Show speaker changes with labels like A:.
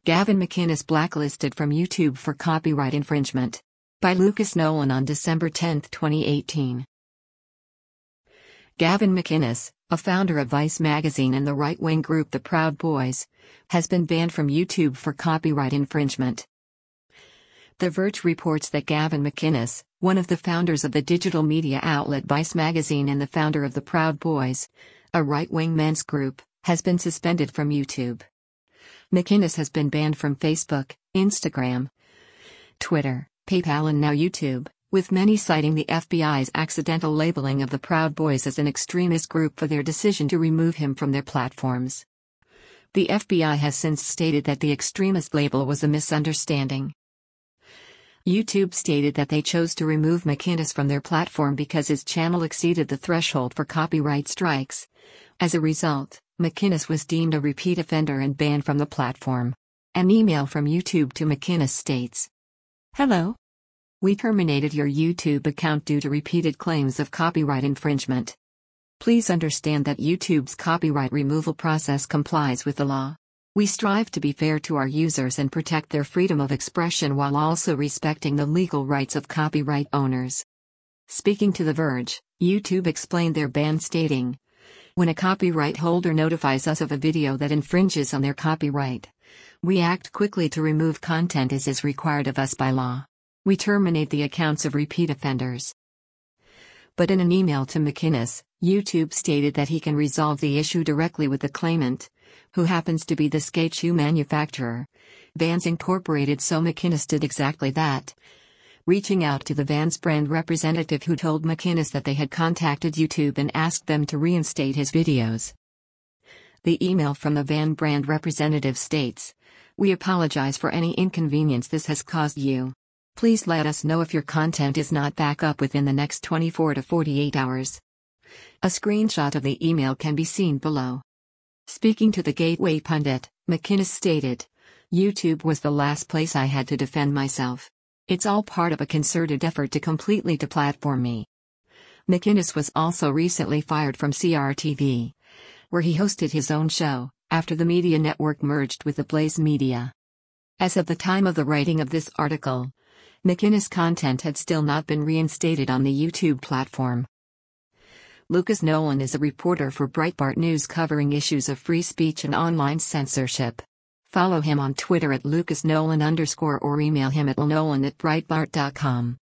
A: Gavin McInnes blacklisted from YouTube for copyright infringement. By Lucas Nolan on December 10, 2018. Gavin McInnes, a founder of Vice magazine and the right-wing group The Proud Boys, has been banned from YouTube for copyright infringement. The Verge reports that Gavin McInnes, one of the founders of the digital media outlet Vice magazine and the founder of The Proud Boys, a right-wing men's group, has been suspended from YouTube. McInnes has been banned from Facebook, Instagram, Twitter, PayPal and now YouTube, with many citing the FBI's accidental labeling of the Proud Boys as an extremist group for their decision to remove him from their platforms. The FBI has since stated that the extremist label was a misunderstanding. YouTube stated that they chose to remove McInnes from their platform because his channel exceeded the threshold for copyright strikes. As a result, McInnes was deemed a repeat offender and banned from the platform. An email from YouTube to McInnes states, "Hello. We terminated your YouTube account due to repeated claims of copyright infringement. Please understand that YouTube's copyright removal process complies with the law. We strive to be fair to our users and protect their freedom of expression while also respecting the legal rights of copyright owners." Speaking to The Verge, YouTube explained their ban stating, "When a copyright holder notifies us of a video that infringes on their copyright, we act quickly to remove content as is required of us by law. We terminate the accounts of repeat offenders." But in an email to McInnes, YouTube stated that he can resolve the issue directly with the claimant, who happens to be the skate shoe manufacturer, Vans Incorporated. So McInnes did exactly that, reaching out to the Vans brand representative who told McInnes that they had contacted YouTube and asked them to reinstate his videos. The email from the Vans brand representative states, "We apologize for any inconvenience this has caused you. Please let us know if your content is not back up within the next 24 to 48 hours. A screenshot of the email can be seen below. Speaking to the Gateway Pundit, McInnes stated, "YouTube was the last place I had to defend myself. It's all part of a concerted effort to completely deplatform me." McInnes was also recently fired from CRTV, where he hosted his own show, after the media network merged with the Blaze Media. As of the time of the writing of this article, McInnes' content had still not been reinstated on the YouTube platform. Lucas Nolan is a reporter for Breitbart News covering issues of free speech and online censorship. Follow him on Twitter at @LucasNolan_ or email him at lnolan@breitbart.com.